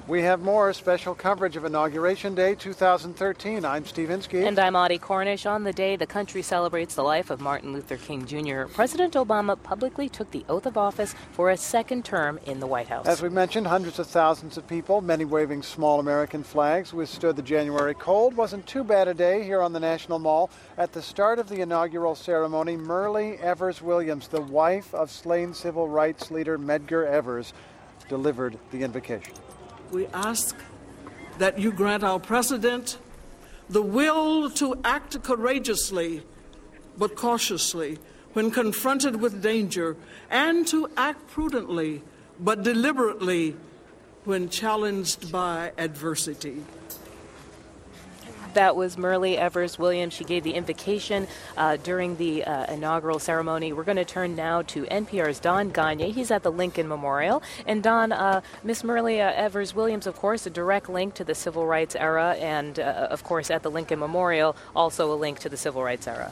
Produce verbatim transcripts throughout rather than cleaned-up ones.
We have more special coverage of Inauguration Day two thousand thirteen. I'm Steve Inskeep. And I'm Audie Cornish. On the day the country celebrates the life of Martin Luther King Junior, President Obama publicly took the oath of office for a second term in the White House. As we mentioned, hundreds of thousands of people, many waving small American flags, withstood the January cold. Wasn't too bad a day here on the National Mall. At the start of the inaugural ceremony, Myrlie Evers Williams, the wife of slain civil rights leader Medgar Evers, delivered the invocation. We ask that you grant our president the will to act courageously but cautiously when confronted with danger, and to act prudently but deliberately when challenged by adversity. That was Myrlie Evers Williams. She gave the invocation uh, during the uh, inaugural ceremony. We're going to turn now to N P R's Don Gonyea. He's at the Lincoln Memorial. And Don, uh, Miss Myrlie uh, Evers Williams, of course, a direct link to the Civil Rights era, and, uh, of course, at the Lincoln Memorial, also a link to the Civil Rights era.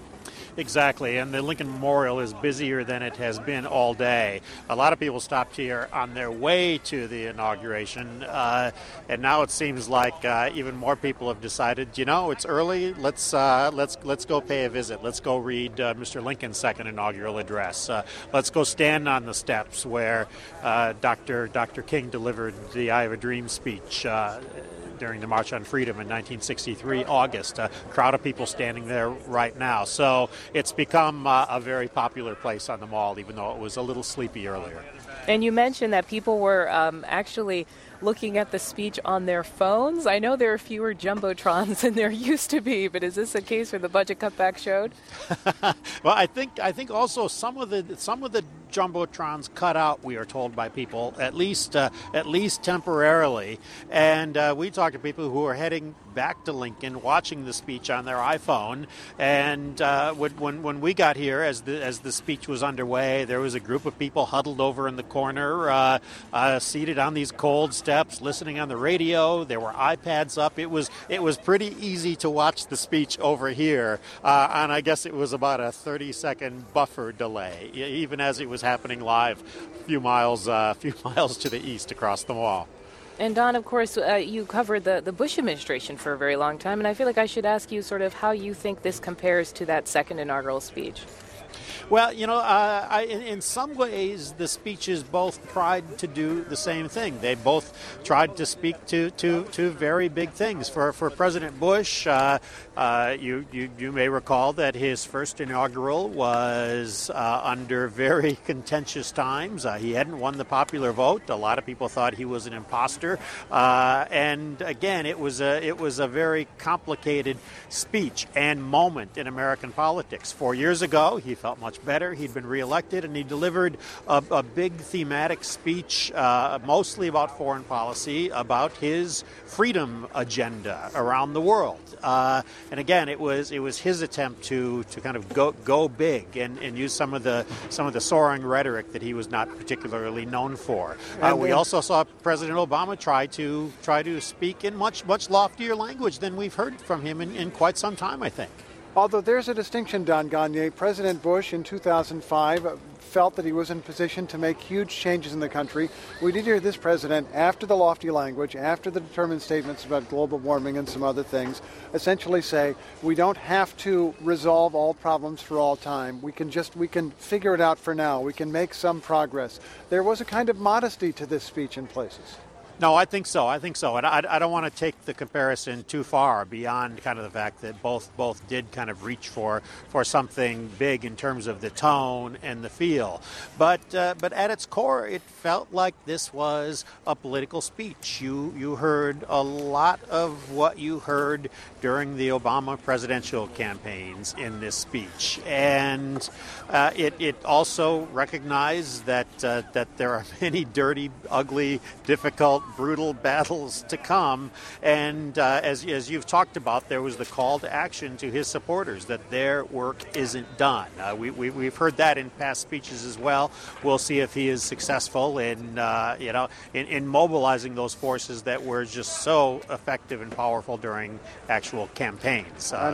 Exactly, and the Lincoln Memorial is busier than it has been all day. A lot of people stopped here on their way to the inauguration, uh, and now it seems like uh, even more people have decided, you know, it's early. Let's uh, let's let's go pay a visit. Let's go read uh, Mister Lincoln's second inaugural address. Uh, let's go stand on the steps where uh, Doctor Doctor King delivered the "I Have a Dream" speech Uh, during the March on Freedom in nineteen sixty-three, August. A crowd of people standing there right now. So it's become uh, a very popular place on the mall, even though it was a little sleepy earlier. And you mentioned that people were um, actually looking at the speech on their phones. I know there are fewer jumbotrons than there used to be, but is this a case where the budget cutback showed? Well, I think I think also some of the some of the jumbotrons cut out, we are told by people, at least uh, at least temporarily. And uh, we talked to people who are heading back to Lincoln, watching the speech on their iPhone. And uh, when when we got here, as the as the speech was underway, there was a group of people huddled over in the corner, uh, uh, seated on these cold steps, listening on the radio. There were iPads up. It was it was pretty easy to watch the speech over here, uh, and I guess it was about a thirty second buffer delay, even as it was happening live, a few miles, uh, few miles to the east across the mall. And Don, of course, uh, you covered the, the Bush administration for a very long time, and I feel like I should ask you sort of how you think this compares to that second inaugural speech. Well, you know, uh, I, in, in some ways, the speeches both tried to do the same thing. They both tried to speak to, to, to very big things. For for President Bush, uh, uh, you, you you may recall that his first inaugural was uh, under very contentious times. Uh, he hadn't won the popular vote. A lot of people thought he was an imposter. Uh, and again, it was a it was a very complicated speech and moment in American politics. Four years ago, he felt much better. He'd been reelected, and he delivered a, a big thematic speech, uh, mostly about foreign policy, about his freedom agenda around the world. Uh, and again, it was it was his attempt to to kind of go go big and, and use some of the some of the soaring rhetoric that he was not particularly known for. Uh, we also saw President Obama try to try to speak in much much loftier language than we've heard from him in, in quite some time, I think. Although there's a distinction, Don Gonyea, President Bush in two thousand five felt that he was in position to make huge changes in the country. We did hear this president, after the lofty language, after the determined statements about global warming and some other things, essentially say, we don't have to resolve all problems for all time. We can just, we can figure it out for now. We can make some progress. There was a kind of modesty to this speech in places. No, I think so. I think so. And I, I don't want to take the comparison too far beyond kind of the fact that both both did kind of reach for for something big in terms of the tone and the feel. But uh, but at its core, it felt like this was a political speech. You you heard a lot of what you heard during the Obama presidential campaigns in this speech, and uh, it it also recognized that uh, that there are many dirty, ugly, difficult, brutal battles to come. And uh, as, as you've talked about, there was the call to action to his supporters that their work isn't done. Uh, we, we, we've heard that in past speeches as well. We'll see if he is successful in, uh, you know, in, in mobilizing those forces that were just so effective and powerful during actual campaigns. Uh, I'm just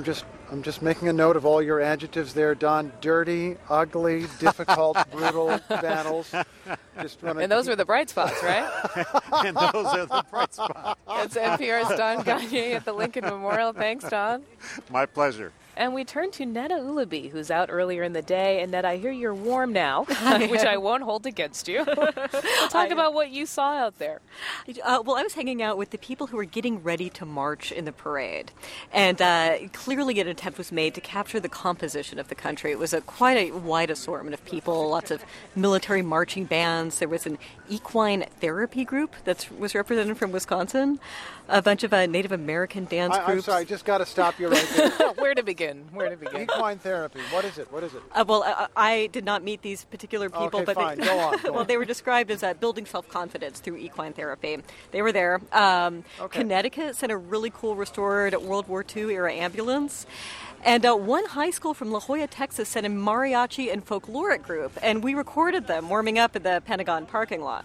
I'm just making a note of all your adjectives there, Don. Dirty, ugly, difficult, brutal battles. Just wanna And those were the bright spots, right? And those are the bright spots. That's N P R's Don Gagné at the Lincoln Memorial. Thanks, Don. My pleasure. And we turn to Netta Ulaby, who's out earlier in the day. And Netta, I hear you're warm now, which I won't hold against you. We'll talk I, about what you saw out there. Uh, well, I was hanging out with the people who were getting ready to march in the parade. And uh, clearly an attempt was made to capture the composition of the country. It was a quite a wide assortment of people, lots of military marching bands. There was an equine therapy group that was represented from Wisconsin, a bunch of uh, Native American dance I, groups. I'm sorry, I just got to stop you right there. Where to begin? Where to begin? Equine therapy. What is it? What is it? Uh, well, I, I did not meet these particular people, okay, but fine. They, go on. Go well, on. they were described as uh, building self-confidence through equine therapy. They were there. Um, okay. Connecticut sent a really cool restored World War Two era ambulance. And uh, one high school from La Jolla, Texas, sent a mariachi and folkloric group, and we recorded them warming up in the Pentagon parking lot.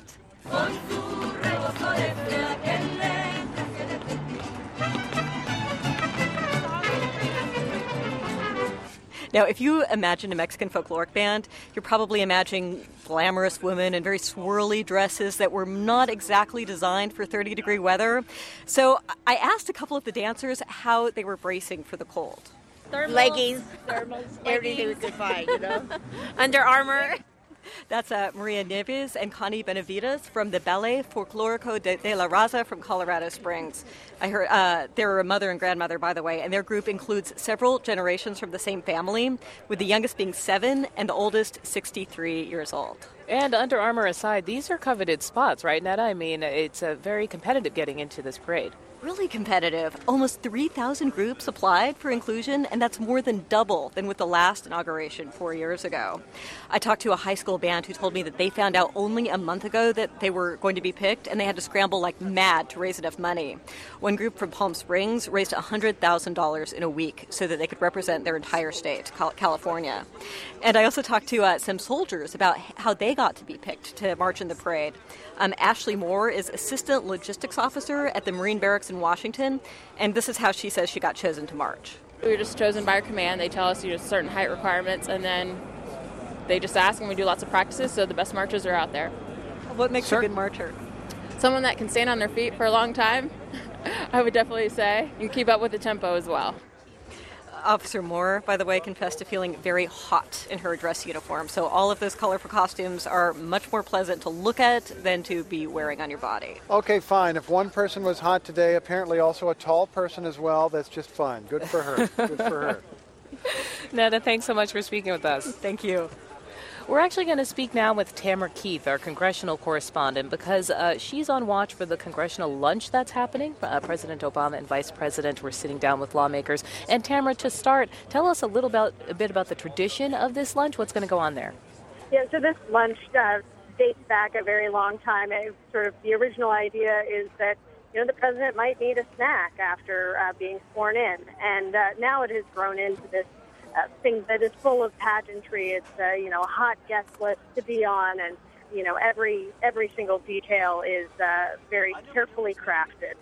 Now, if you imagine a Mexican folkloric band, you're probably imagining glamorous women in very swirly dresses that were not exactly designed for thirty-degree weather. So I asked a couple of the dancers how they were bracing for the cold. Thermals, leggings, thermals, everything we could find, you know. Under Armour. That's uh, Maria Nieves and Connie Benavides from the Ballet Folklorico de, de la Raza from Colorado Springs. I heard uh, they're a mother and grandmother, by the way, and their group includes several generations from the same family, with the youngest being seven and the oldest sixty-three years old. And Under Armour aside, these are coveted spots, right, Netta? I mean, it's uh, very competitive getting into this parade. Really competitive. Almost three thousand groups applied for inclusion, and that's more than double than with the last inauguration four years ago. I talked to a high school band who told me that they found out only a month ago that they were going to be picked, and they had to scramble like mad to raise enough money. One group from Palm Springs raised one hundred thousand dollars in a week so that they could represent their entire state, California. And I also talked to uh, some soldiers about how they got to be picked to march in the parade. Um, Ashley Moore is Assistant Logistics Officer at the Marine Barracks in Washington, and this is how she says she got chosen to march. We were just chosen by our command. They tell us you know, certain height requirements, and then they just ask, and we do lots of practices, so the best marchers are out there. What makes Sir? a good marcher? Someone that can stand on their feet for a long time, I would definitely say, and keep up with the tempo as well. Officer Moore, by the way, confessed to feeling very hot in her dress uniform. So all of those colorful costumes are much more pleasant to look at than to be wearing on your body. Okay, fine. If one person was hot today, apparently also a tall person as well, that's just fine. Good for her. Good for her. Netta, thanks so much for speaking with us. Thank you. We're actually going to speak now with Tamara Keith, our congressional correspondent, because uh, she's on watch for the congressional lunch that's happening. Uh, President Obama and Vice President were sitting down with lawmakers. And Tamara, to start, tell us a little about a bit about the tradition of this lunch. What's going to go on there? Yeah, so this lunch uh, dates back a very long time. It, sort of the original idea is that you know the president might need a snack after uh, being sworn in, and uh, now it has grown into this. Uh, thing that is full of pageantry. It's uh, you know a hot guest list to be on, and you know every every single detail is uh, very carefully crafted.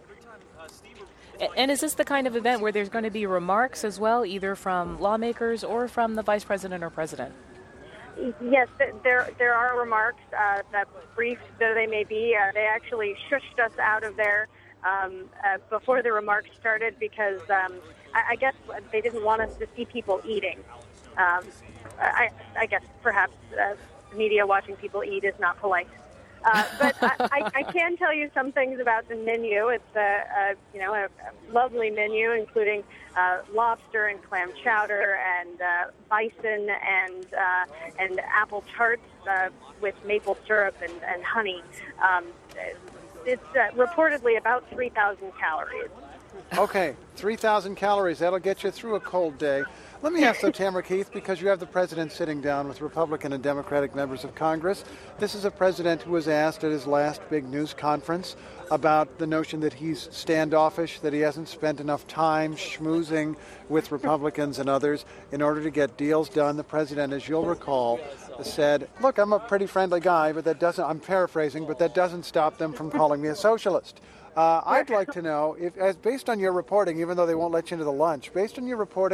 And is this the kind of event where there's going to be remarks as well, either from lawmakers or from the vice president or president? Yes, there there are remarks. Uh, that brief though they may be, uh, they actually shushed us out of there um, uh, before the remarks started because. Um, I guess they didn't want us to see people eating. Um, I, I guess perhaps uh, the media watching people eat is not polite. Uh, but I, I, I can tell you some things about the menu. It's a, a you know a, a lovely menu, including uh, lobster and clam chowder, and uh, bison and uh, and apple tarts uh, with maple syrup and, and honey. Um, it's uh, reportedly about three thousand calories. Okay, three thousand calories. That'll get you through a cold day. Let me ask, though, Tamara Keith, because you have the president sitting down with Republican and Democratic members of Congress. This is a president who was asked at his last big news conference about the notion that he's standoffish, that he hasn't spent enough time schmoozing with Republicans and others in order to get deals done. The president, as you'll recall, said, look, I'm a pretty friendly guy, but that doesn't, I'm paraphrasing, but that doesn't stop them from calling me a socialist. Uh, I'd like to know, if, as based on your reporting, even though they won't let you into the lunch, based on your reporting,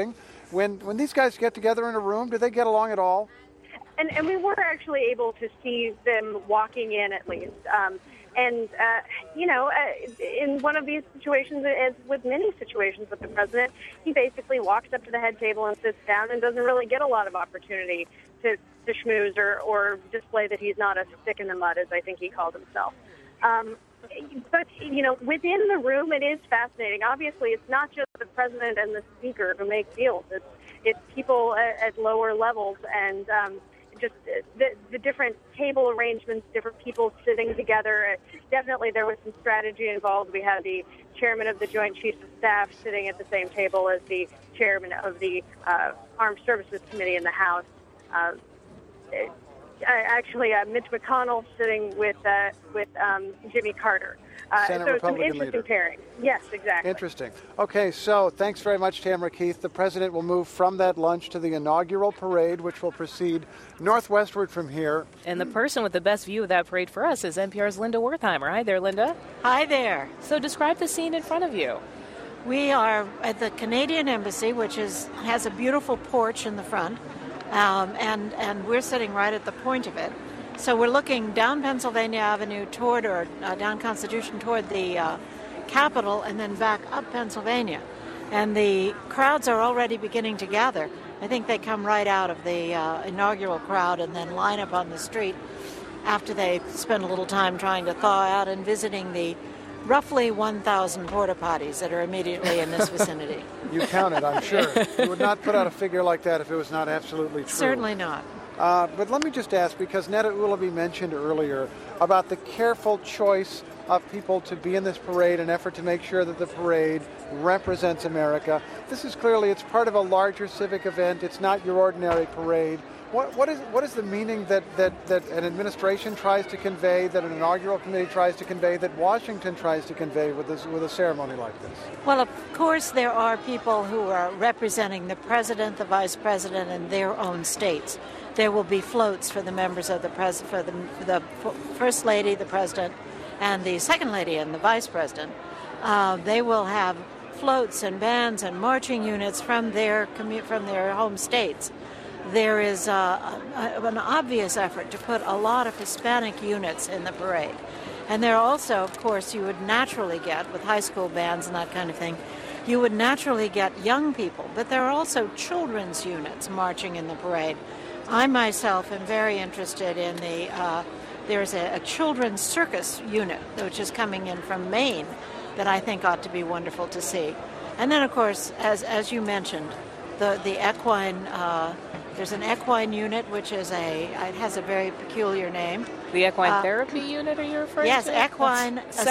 When when these guys get together in a room, do they get along at all? And, and we were actually able to see them walking in at least. Um, and, uh, you know, uh, in one of these situations, as with many situations with the president, he basically walks up to the head table and sits down and doesn't really get a lot of opportunity to, to schmooze or, or display that he's not a stick in the mud, as I think he called himself. Um, but, you know, within the room, it is fascinating. Obviously, it's not just the president and the speaker who make deals. It's, it's people at, at lower levels and um, just the, the different table arrangements, different people sitting together. Definitely there was some strategy involved. We had the chairman of the Joint Chiefs of Staff sitting at the same table as the chairman of the uh, Armed Services Committee in the House. Uh, it, actually, uh, Mitch McConnell sitting with uh, with um, Jimmy Carter. Uh, Senate so Republican some interesting leader. pairings. Yes, exactly. Interesting. Okay, so thanks very much, Tamara Keith. The president will move from that lunch to the inaugural parade, which will proceed northwestward from here. And the person with the best view of that parade for us is N P R's Linda Wertheimer. Hi there, Linda. Hi there. So describe the scene in front of you. We are at the Canadian Embassy, which is has a beautiful porch in the front, um, and, and we're sitting right at the point of it. So we're looking down Pennsylvania Avenue toward, or uh, down Constitution toward the uh, Capitol, and then back up Pennsylvania. And the crowds are already beginning to gather. I think they come right out of the uh, inaugural crowd and then line up on the street after they spend a little time trying to thaw out and visiting the roughly one thousand porta potties that are immediately in this vicinity. You counted, I'm sure. You would not put out a figure like that if it was not absolutely true. Certainly not. Uh, but let me just ask, because Netta Ulaby mentioned earlier about the careful choice of people to be in this parade, an effort to make sure that the parade represents America. This is clearly, it's part of a larger civic event. It's not your ordinary parade. What, what is what is the meaning that, that, that an administration tries to convey, that an inaugural committee tries to convey, that Washington tries to convey with this, with a ceremony like this? Well, of course, there are people who are representing the president, the vice president, and their own states. There will be floats for the members of the pres for the, the first lady, the president, and the second lady and the vice president. Uh, they will have floats and bands and marching units from their commu- from their home states. There is uh, a, an obvious effort to put a lot of Hispanic units in the parade. And there are also, of course, you would naturally get, with high school bands and that kind of thing, you would naturally get young people. But there are also children's units marching in the parade. I myself am very interested in the, uh, there's a, a children's circus unit, which is coming in from Maine, that I think ought to be wonderful to see. And then, of course, as as you mentioned, the, the equine, uh, there's an equine unit, which is a, it has a very peculiar name. The equine Uh, therapy unit, are you referring Yes, to? equine That's